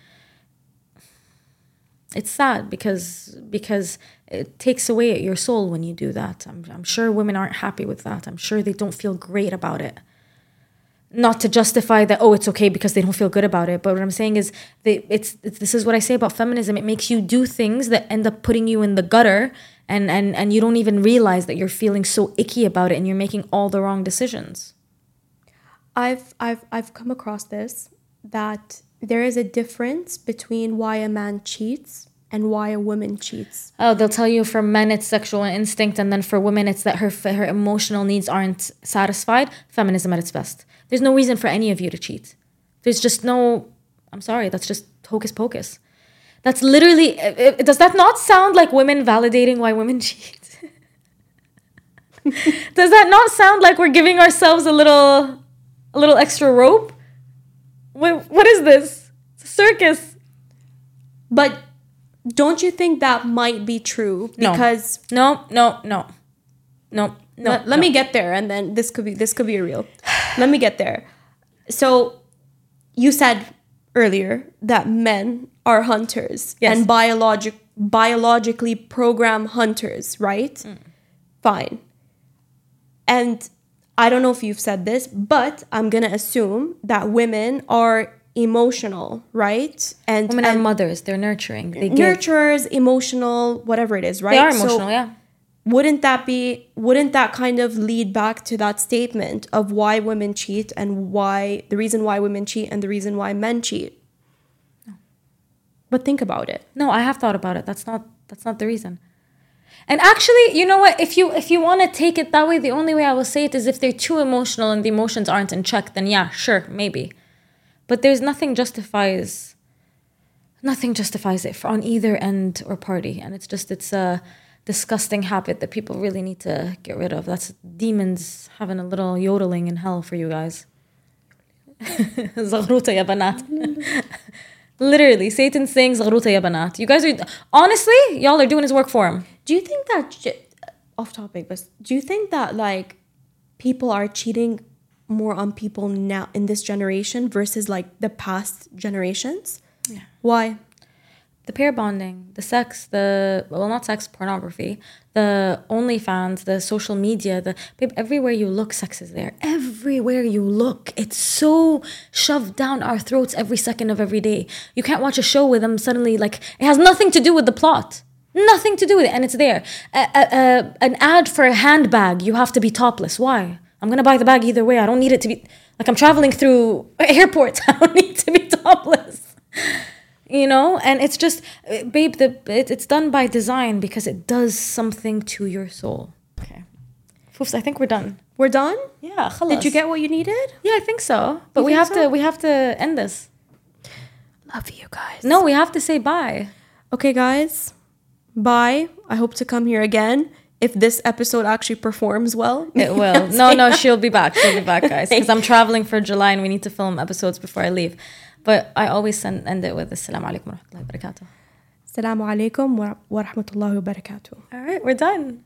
It's sad because it takes away at your soul when you do that. I'm sure women aren't happy with that. I'm sure they don't feel great about it. Not to justify that, oh, it's okay because they don't feel good about it. But what I'm saying is, this is what I say about feminism. It makes you do things that end up putting you in the gutter, and you don't even realize that you're feeling so icky about it, and you're making all the wrong decisions. I've come across this, that there is a difference between why a man cheats and why a woman cheats. Oh, they'll tell you for men it's sexual instinct, and then for women it's that her emotional needs aren't satisfied. Feminism at its best. There's no reason for any of you to cheat. There's just no... I'm sorry, that's just hocus pocus. That's literally... Does that not sound like women validating why women cheat? Does that not sound like we're giving ourselves a little extra rope? What is this? It's a circus. But don't you think that might be true? Because No. Let me get there, and then this could be real. Let me get there. So you said earlier that men are hunters, yes, and biologically programmed hunters, right? Fine. And I don't know if you've said this, but I'm gonna assume that women are emotional, right? And women are mothers. They're nurturing. They nurturers, emotional, whatever it is, right? They are emotional, yeah. Wouldn't that kind of lead back to that statement of why women cheat, and the reason why women cheat and the reason why men cheat? No. But think about it. No, I have thought about it. That's not the reason. And actually, you know what? If you want to take it that way, the only way I will say it is if they're too emotional and the emotions aren't in check, then yeah, sure, maybe. But there's nothing justifies it on either end or party. And it's a disgusting habit that people really need to get rid of. That's demons having a little yodeling in hell for you guys. Zaghruta ya banat. Literally, Satan saying Zaghruta ya banat. You guys are, honestly, y'all are doing his work for him. Do you think that, off topic, but do you think that like people are cheating more on people now in this generation versus like the past generations? Yeah. Why? The pair bonding, the sex, not sex, pornography, the OnlyFans, the social media, babe, everywhere you look, sex is there. Everywhere you look. It's so shoved down our throats every second of every day. You can't watch a show with them suddenly, like, it has nothing to do with the plot. Nothing to do with it, and it's there. An ad for a handbag, you have to be topless. Why? I'm going to buy the bag either way. I don't need it to be... Like, I'm traveling through airports. I don't need to be topless. You know? And it's just... Babe, it's done by design because it does something to your soul. Okay. Foofs, I think we're done. We're done? Yeah, خلاص. Did you get what you needed? Yeah, I think so. But You we think have so? to end this. Love you guys. No, we have to say bye. Okay, guys. Bye. I hope to come here again. If this episode actually performs well. It will. No, she'll be back. She'll be back, guys. Because I'm traveling for July and we need to film episodes before I leave. But I always end it with Assalamu alaikum wa rahmatullahi wa barakatuh. Assalamu alaikum wa rahmatullahi wa barakatuh. All right, we're done.